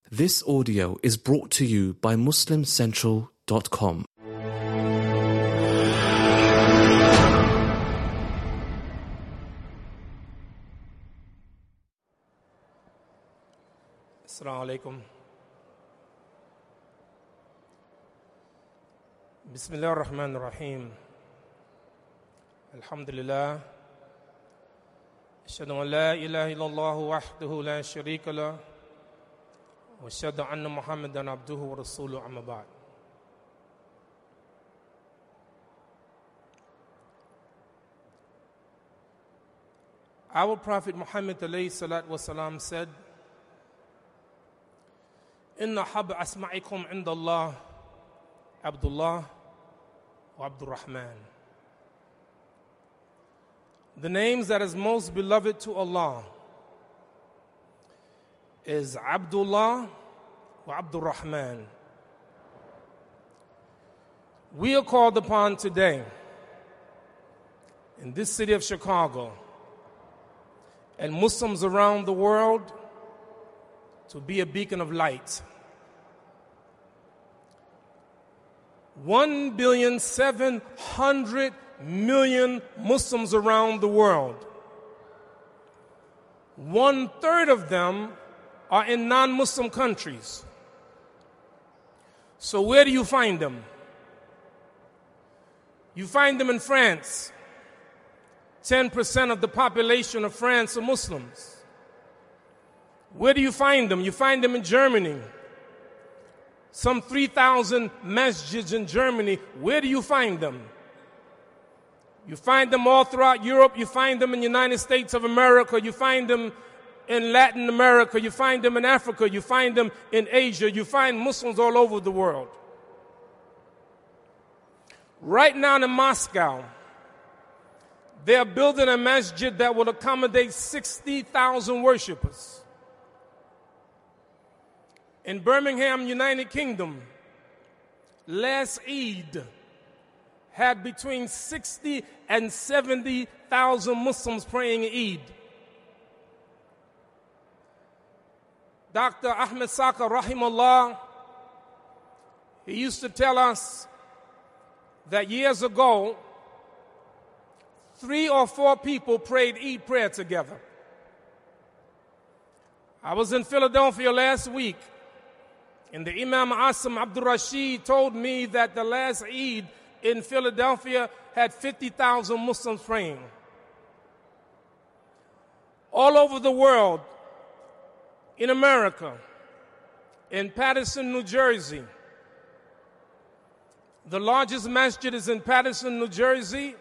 This audio is brought to you by MuslimCentral.com. Assalamu alaikum. Bismillah ar-Rahman ar-Rahim. Alhamdulillah. Ashhadu an la ilaha illallah wahdahu la sharika lah. Wa ashhadu anna Muhammadan abduhu wa rasuluhu amma ba'd. Our Prophet Muhammad alayhi salatu wasalam said, Inna hab asma'ikum indallah Abdullah wa Abdurrahman. The names that is most beloved to Allah is Abdullah wa Abdurrahman. We are called upon today in this city of Chicago and Muslims around the world to be a beacon of light. 1,700,000,000 Muslims around the world. 1/3 of them are in non-Muslim countries. So where do you find them? You find them in France. 10% of the population of France are Muslims. Where do you find them? You find them in Germany. Some 3,000 masjids in Germany. Where do you find them? You find them all throughout Europe. You find them in the United States of America. You find them in Latin America. You find them in Africa. You find them in Asia. You find Muslims all over the world. Right now in Moscow, they are building a masjid that will accommodate 60,000 worshipers. In Birmingham, United Kingdom, last Eid had between 60 and 70,000 Muslims praying Eid. Dr. Ahmed Saka, rahimahullah, he used to tell us that years ago, 3 or 4 people prayed Eid prayer together. I was in Philadelphia last week, and the Imam Asim Abdul Rashid told me that the last Eid in Philadelphia had 50,000 Muslims praying. All over the world, in America, in Paterson, New Jersey, the largest masjid is in Paterson, New Jersey,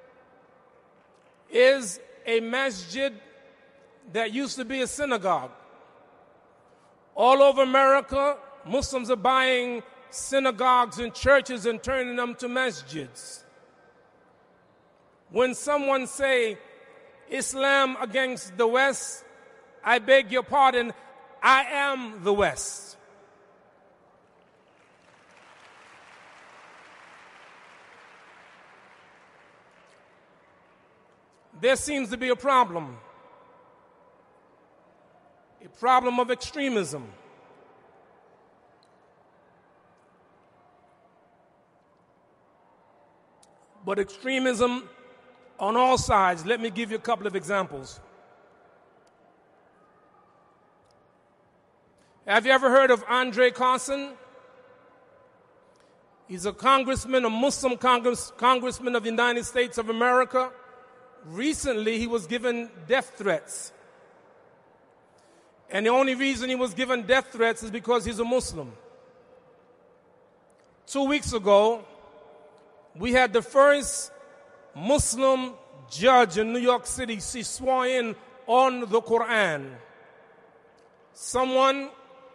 is a masjid that used to be a synagogue. All over America, Muslims are buying synagogues and churches and turning them to masjids. When someone say Islam against the West, I beg your pardon, I am the West. There seems to be a problem of extremism. But extremism on all sides. Let me give you a couple of examples. Have you ever heard of Andre Carson? He's a congressman, a Muslim congressman of the United States of America. Recently, he was given death threats. And the only reason he was given death threats is because he's a Muslim. 2 weeks ago, we had the first Muslim judge in New York City. She swore in on the Quran. Someone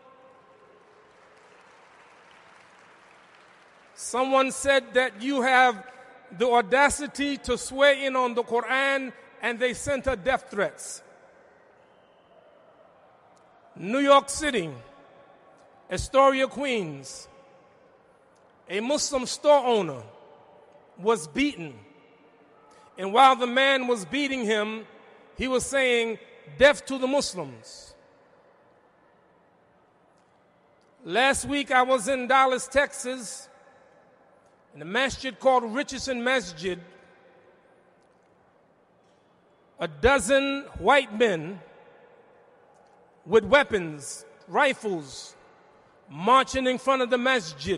said that you have the audacity to swear in on the Quran, and they sent her death threats. New York City, Astoria, Queens, a Muslim store owner was beaten. And while the man was beating him, he was saying, "Death to the Muslims." Last week I was in Dallas, Texas, in a masjid called Richardson Masjid. A dozen white men with weapons, rifles, marching in front of the masjid,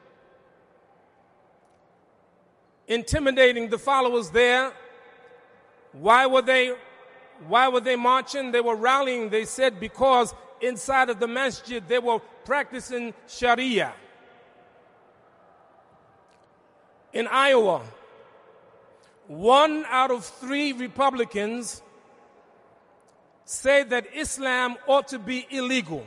intimidating the followers there. Why were they marching? They were rallying, they said, because inside of the masjid they were practicing Sharia. In Iowa, 1 out of 3 Republicans say that Islam ought to be illegal.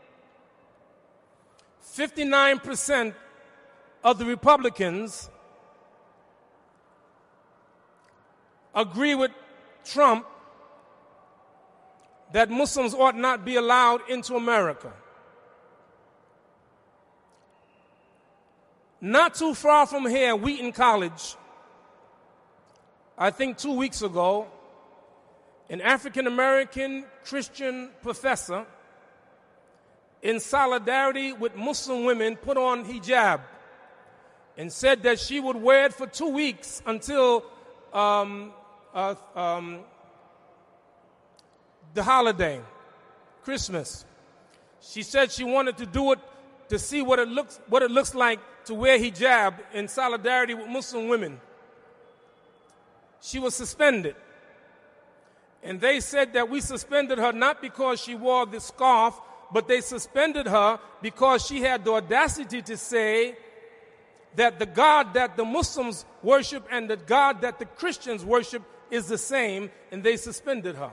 59% of the Republicans agree with Trump that Muslims ought not be allowed into America. Not too far from here, Wheaton College, I think 2 weeks ago, an African-American Christian professor, in solidarity with Muslim women, put on hijab and said that she would wear it for 2 weeks until the holiday, Christmas. She said she wanted to do it to see what it looks like to wear hijab in solidarity with Muslim women. She was suspended. And they said that we suspended her not because she wore the scarf, but they suspended her because she had the audacity to say that the God that the Muslims worship and the God that the Christians worship is the same, and they suspended her.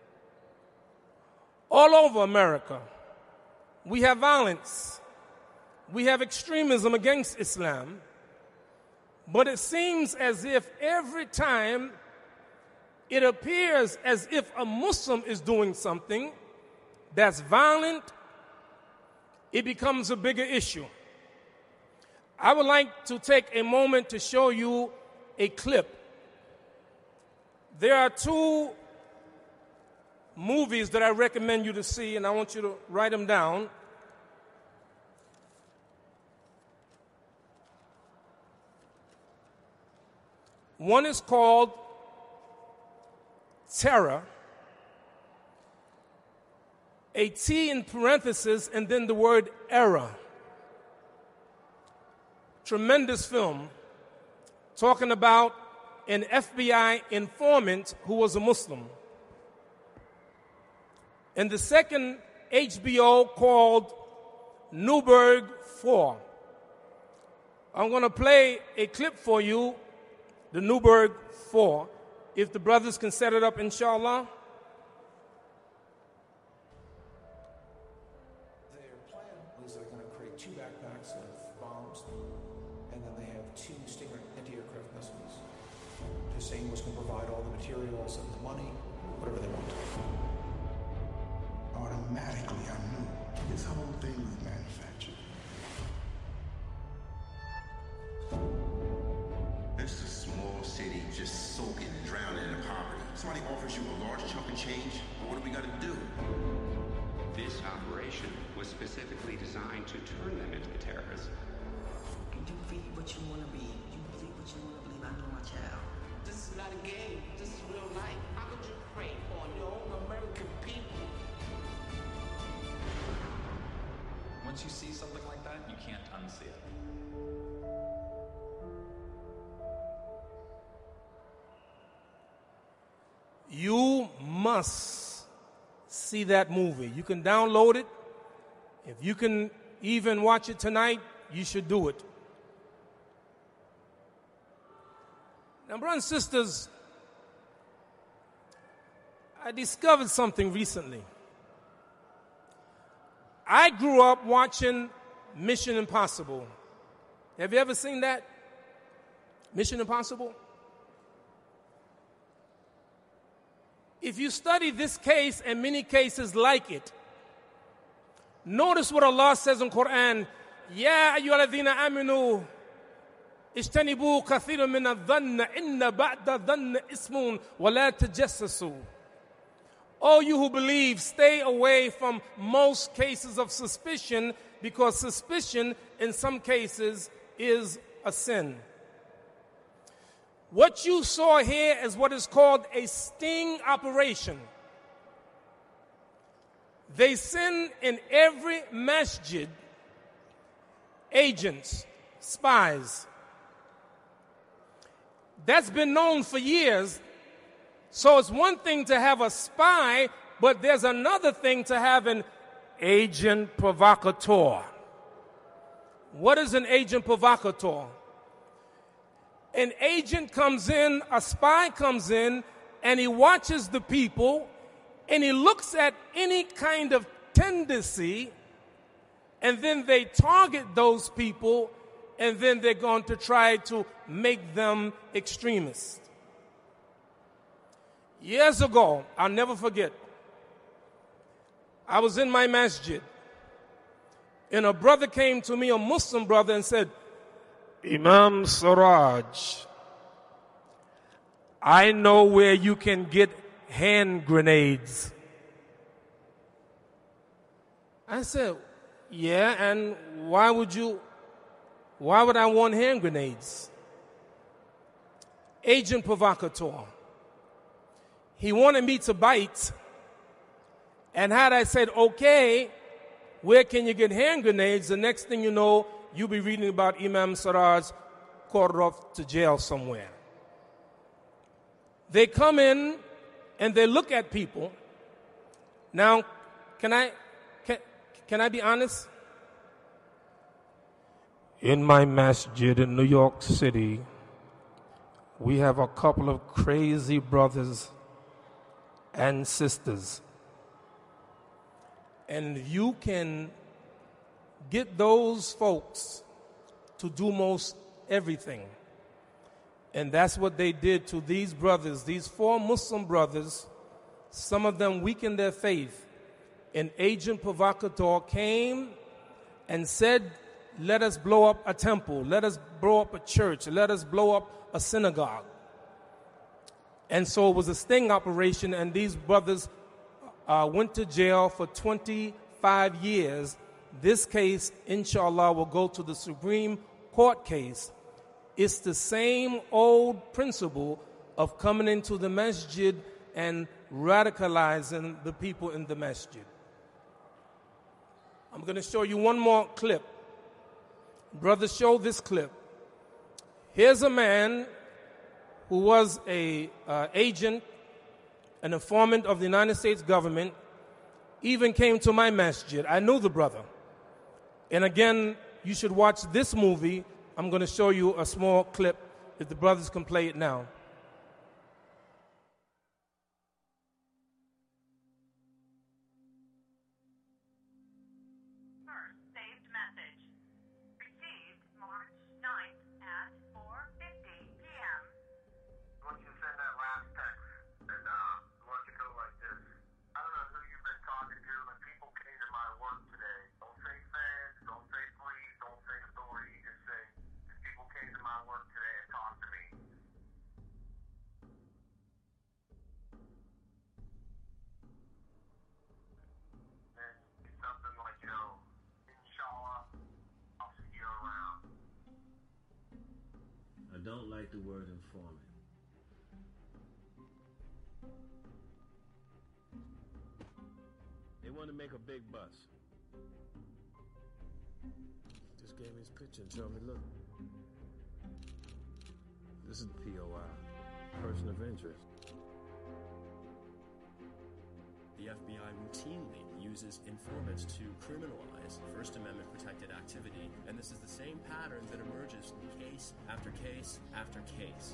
All over America, we have violence. We have extremism against Islam. But it seems as if every time it appears as if a Muslim is doing something that's violent, it becomes a bigger issue. I would like to take a moment to show you a clip. There are 2 movies that I recommend you to see, and I want you to write them down. One is called Terror, a T in parentheses, and then the word error. Tremendous film talking about an FBI informant who was a Muslim. And the second, HBO, called Newburgh 4. I'm going to play a clip for you, the Newburgh 4, if the brothers can set it up, inshallah. Their plan was they're going to create 2 backpacks of bombs, and then they have 2 Stinger anti-aircraft missiles. Hussein was going to provide all the materials and the money, whatever they wanted. Automatically, I knew this whole thing was manufactured. It's a small city just soaking and drowning in poverty. Somebody offers you a large chunk of change, well, what do we got to do? This operation was specifically designed to turn them into the terrorists. You be what you want to be. You believe what you want to believe. I know my child. This is not a game. This is real life. How could you prey on your own American people? Once you see something like that, you can't unsee it. You must see that movie. You can download it. If you can even watch it tonight, you should do it. Now, brothers and sisters, I discovered something recently. I grew up watching Mission Impossible. Have you ever seen that? Mission Impossible? If you study this case and many cases like it, notice what Allah says in Quran, Ya ayyuhalladhina aminu ijtanibu kathiran min adh-dhanna inna ba'da dhanna ismun wa la tajassasu. All you who believe, stay away from most cases of suspicion, because suspicion in some cases is a sin. What you saw here is what is called a sting operation. They send in every masjid agents, spies. That's been known for years. So it's one thing to have a spy, but there's another thing to have an agent provocateur. What is an agent provocateur? An agent comes in, a spy comes in, and he watches the people, and he looks at any kind of tendency, and then they target those people, and then they're going to try to make them extremists. Years ago, I'll never forget, I was in my masjid, and a brother came to me, a Muslim brother, and said, Imam Siraj, I know where you can get hand grenades. I said, yeah, and why would I want hand grenades? Agent provocateur. He wanted me to bite, and had I said, okay, where can you get hand grenades? The next thing you know, you'll be reading about Imam Siraj quartered off to jail somewhere. They come in and they look at people. Now, can I be honest? In my masjid in New York City, we have a couple of crazy brothers and sisters. And you can get those folks to do most everything. And that's what they did to these brothers, these 4 Muslim brothers. Some of them weakened their faith. An agent provocateur came and said, let us blow up a temple, let us blow up a church, let us blow up a synagogue. And so it was a sting operation, and these brothers went to jail for 25 years. This case, inshallah, will go to the Supreme Court case. It's the same old principle of coming into the masjid and radicalizing the people in the masjid. I'm going to show you one more clip. Brother, show this clip. Here's a man who was an agent, an informant of the United States government, even came to my masjid. I knew the brother. And again, you should watch this movie. I'm going to show you a small clip, if the brothers can play it now. First saved message. Received March 9th at 4:50 p.m. Once you send that last text, and once you go like this, I don't know who you've been talking to, but people came to my work today. Don't say feds, don't say police, don't say authority, just say people came to my work today and talked to me. And it's something like, inshallah, I'll see you around. I don't like the word informant. They want to make a big bus. Just gave me his picture and showed me, look. This is POI, person of interest. The FBI routinely uses informants to criminalize First Amendment protected activity, and this is the same pattern that emerges case after case after case.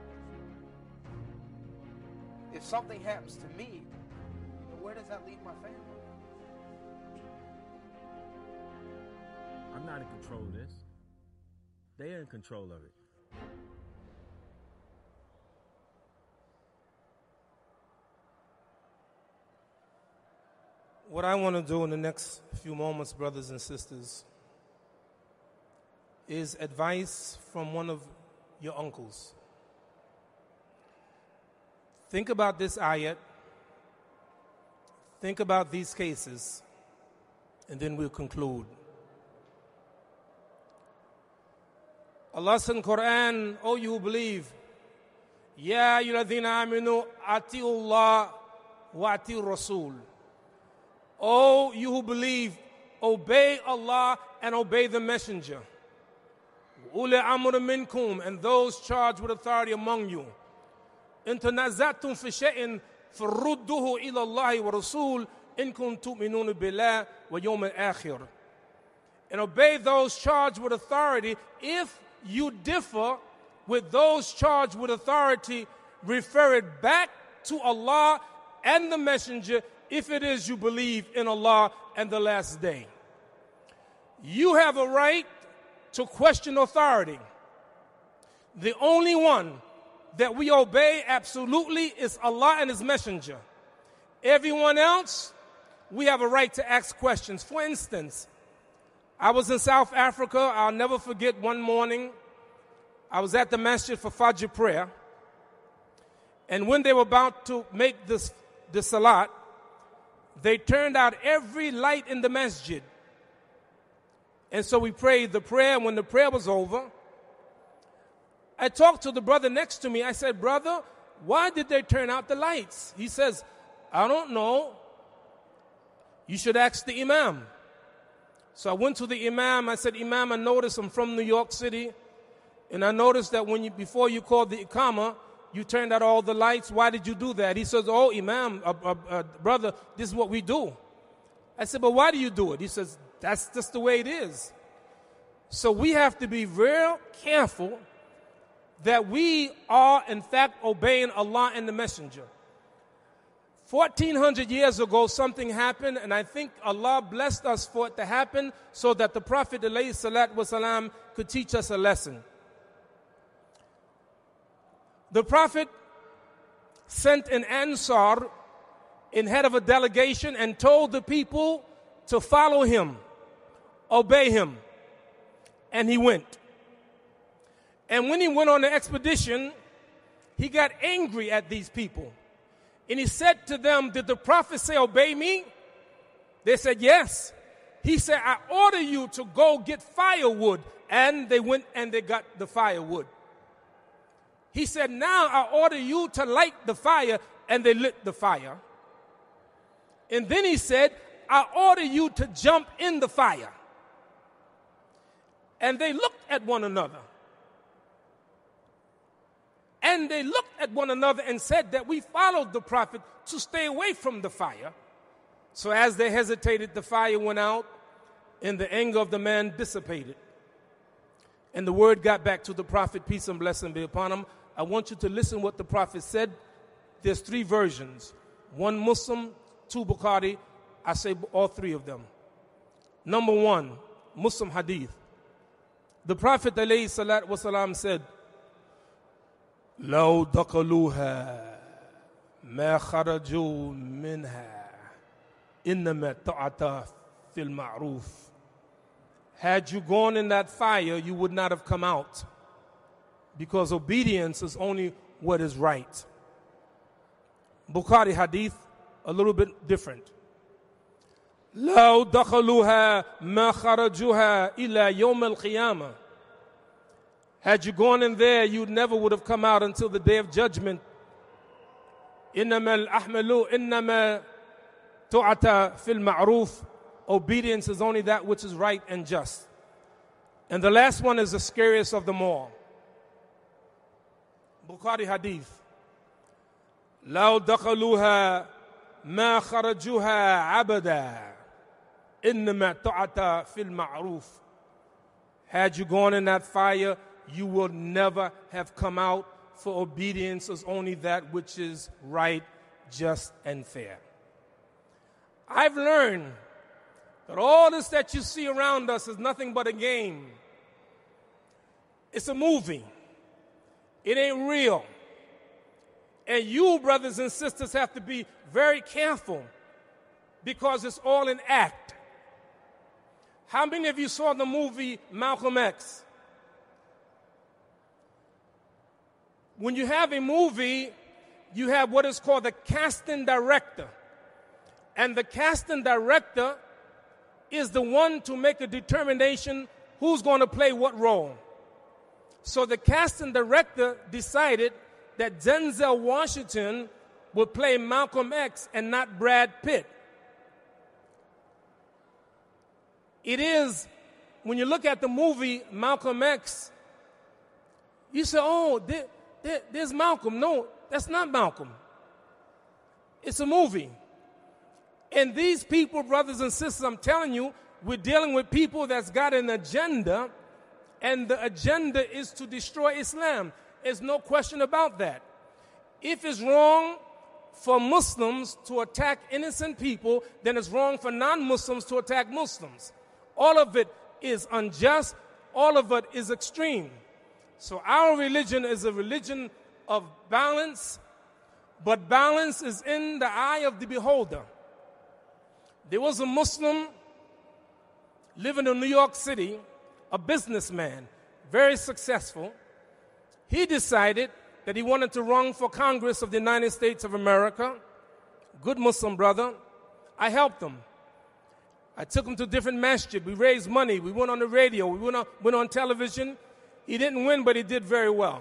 If something happens to me, where does that leave my family? I'm not in control of this. They're in control of it. What I want to do in the next few moments, brothers and sisters, is advice from one of your uncles. Think about this ayat Think about these cases, and then we'll conclude. Allah said in Quran, "O you who believe, Ya ayyuhalladhina aminu atiu Allah wa atiu Rasul." O you who believe, obey Allah and obey the Messenger. Uli amr minkum, and those charged with authority among you. In tanazatum fi shay'in farudduhu ila Allah wa Rasul in kuntum tu'minuna billah wa yawm al-akhir. And obey those charged with authority. If you differ with those charged with authority, refer it back to Allah and the Messenger if it is you believe in Allah and the last day. You have a right to question authority. The only one that we obey absolutely is Allah and His Messenger. Everyone else, we have a right to ask questions. For instance, I was in South Africa. I'll never forget one morning. I was at the masjid for Fajr prayer. And when they were about to make the salat, they turned out every light in the masjid. And so we prayed the prayer. And when the prayer was over, I talked to the brother next to me. I said, "Brother, why did they turn out the lights?" He says, "I don't know. You should ask the imam." So I went to the imam. I said, "Imam, I noticed I'm from New York City. And I noticed that before you called the iqamah, you turned out all the lights. Why did you do that?" He says, "Oh, Imam, brother, this is what we do." I said, "But why do you do it?" He says, "That's just the way it is." So we have to be real careful that we are, in fact, obeying Allah and the Messenger. 1400 years ago, something happened, and I think Allah blessed us for it to happen so that the Prophet ﷺ could teach us a lesson. The Prophet sent an Ansar in head of a delegation and told the people to follow him, obey him. And he went. And when he went on the expedition, he got angry at these people. And he said to them, "Did the Prophet say, obey me?" They said, "Yes." He said, "I order you to go get firewood." And they went and they got the firewood. He said, "Now I order you to light the fire," and they lit the fire. And then he said, "I order you to jump in the fire." And they looked at one another. And they looked at one another and said that we followed the Prophet to stay away from the fire. So as they hesitated, the fire went out and the anger of the man dissipated. And the word got back to the Prophet, peace and blessing be upon him. I want you to listen what the Prophet said. There's 3 versions. 1 Muslim, 2 Bukhari. I say all 3 of them. Number 1, Muslim hadith. The Prophet ﷺ said, "لو دخلوها ما خرجوا منها إنما الطاعة في المعروف." Had you gone in that fire, you would not have come out, because obedience is only what is right. Bukhari hadith, a little bit different. لو دخلوها ما خرجوها إلى يوم القيامة. Had you gone in there, you never would have come out until the day of judgment. إنما الأحمل إنما طاعة في المعروف. Obedience is only that which is right and just. And the last one is the scariest of them all. Bukhari hadith. لو دخلوها ما خرجوها عبدا إنما طاعة في المعروف. Had you gone in that fire, you will never have come out, for obedience is only that which is right, just, and fair. I've learned that all this that you see around us is nothing but a game. It's a movie. It ain't real. And you, brothers and sisters, have to be very careful, because it's all an act. How many of you saw the movie Malcolm X? When you have a movie, you have what is called the casting director. And the casting director is the one to make a determination who's going to play what role. So the casting director decided that Denzel Washington would play Malcolm X and not Brad Pitt. It is, when you look at the movie Malcolm X, you say, oh, there's Malcolm. No, that's not Malcolm. It's a movie. And these people, brothers and sisters, I'm telling you, we're dealing with people that's got an agenda, and the agenda is to destroy Islam. There's no question about that. If it's wrong for Muslims to attack innocent people, then it's wrong for non-Muslims to attack Muslims. All of it is unjust. All of it is extreme. So our religion is a religion of balance, but balance is in the eye of the beholder. There was a Muslim living in New York City, a businessman, very successful. He decided that he wanted to run for Congress of the United States of America. Good Muslim brother. I helped him. I took him to different masjid. We raised money. We went on the radio. We went on television. He didn't win, but he did very well.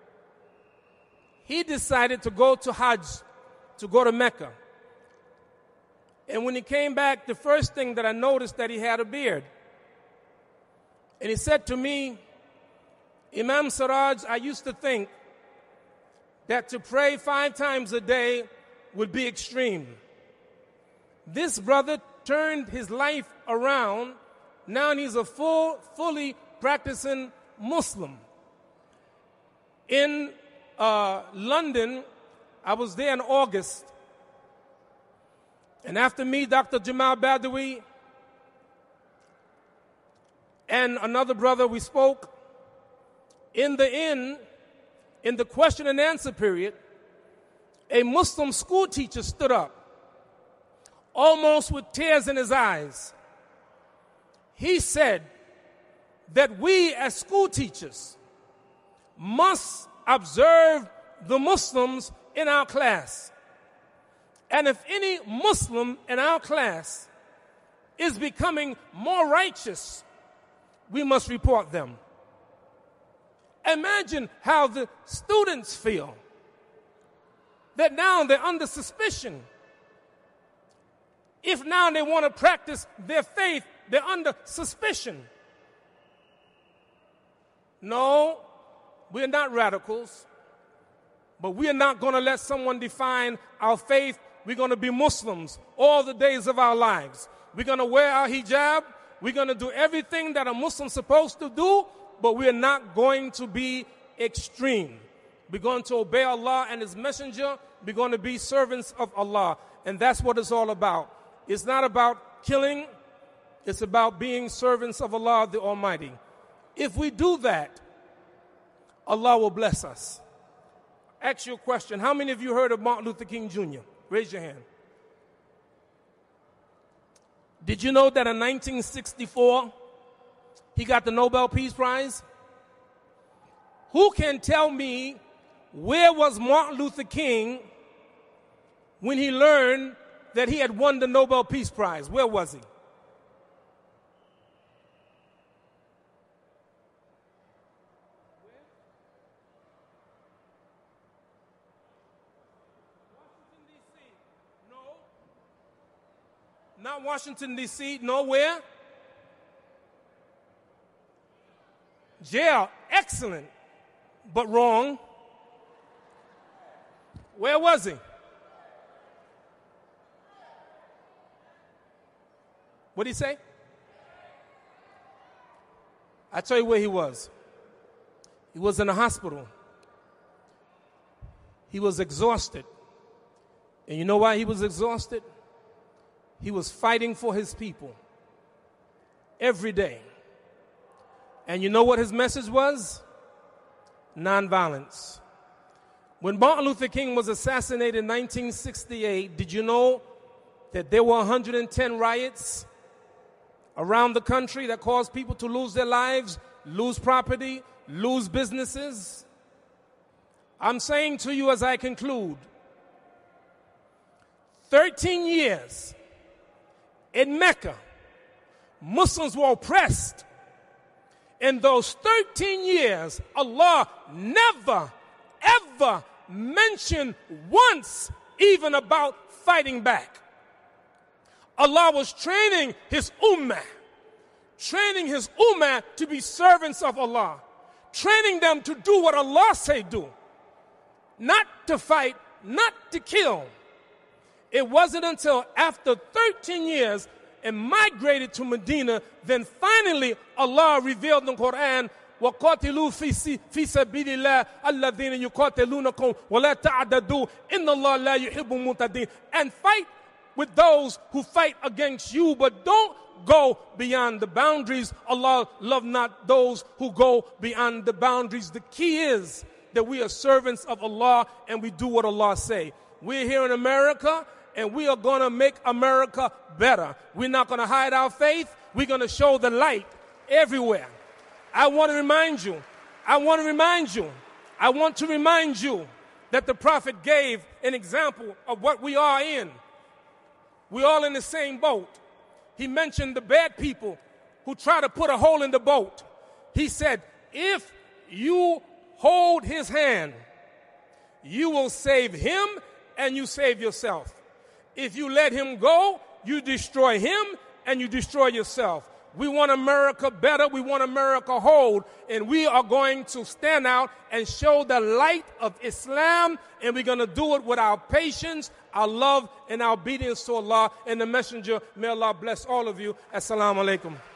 He decided to go to Hajj, to go to Mecca. And when he came back, the first thing that I noticed that he had a beard. And he said to me, Imam Siraj, I used to think that to pray 5 times a day would be extreme. This brother turned his life around. Now he's a fully practicing Muslim. In London, I was there in August. And after me, Dr. Jamal Badawi and another brother, we spoke. In the end, in the question and answer period, a Muslim school teacher stood up, almost with tears in his eyes. He said that we as school teachers must observe the Muslims in our class. And if any Muslim in our class is becoming more righteous, we must report them. Imagine how the students feel. That now they're under suspicion. If now they want to practice their faith, they're under suspicion. No, we're not radicals. But we are not going to let someone define our faith. We're going to be Muslims all the days of our lives. We're going to wear our hijab. We're going to do everything that a Muslim's supposed to do, but we're not going to be extreme. We're going to obey Allah and His Messenger. We're going to be servants of Allah. And that's what it's all about. It's not about killing. It's about being servants of Allah the Almighty. If we do that, Allah will bless us. Ask you a question. How many of you heard of Martin Luther King Jr.? Raise your hand. Did you know that in 1964, he got the Nobel Peace Prize? Who can tell me where was Martin Luther King when he learned that he had won the Nobel Peace Prize? Where was he? Not Washington, D.C., nowhere. Jail, excellent, but wrong. Where was he? What did he say? I tell you where he was. He was in a hospital. He was exhausted. And you know why he was exhausted? He was fighting for his people every day. And you know what his message was? Nonviolence. When Martin Luther King was assassinated in 1968, did you know that there were 110 riots around the country that caused people to lose their lives, lose property, lose businesses? I'm saying to you as I conclude, 13 years in Mecca, Muslims were oppressed. In those 13 years, Allah never, ever mentioned once even about fighting back. Allah was training His ummah to be servants of Allah, training them to do what Allah say do, not to fight, not to kill. It wasn't until after 13 years and migrated to Medina, then finally Allah revealed in the Quran, وَقَاتِلُوا فِي سَبِيلِ اللَّهِ الَّذِينَ يُقَاتِلُونَكُمْ وَلَا تَعْتَدُوا إِنَّ اللَّهَ لَا يُحِبُّ الْمُعْتَدِينَ. And fight with those who fight against you, but don't go beyond the boundaries. Allah love not those who go beyond the boundaries. The key is that we are servants of Allah and we do what Allah say. We're here in America and we are going to make America better. We're not going to hide our faith. We're going to show the light everywhere. I want to remind you that the Prophet gave an example of what we are in. We're all in the same boat. He mentioned the bad people who try to put a hole in the boat. He said, if you hold his hand, you will save him and you save yourself. If you let him go, you destroy him and you destroy yourself. We want America better. We want America whole. And we are going to stand out and show the light of Islam. And we're going to do it with our patience, our love, and our obedience to Allah and the Messenger. May Allah bless all of you. Assalamu alaikum.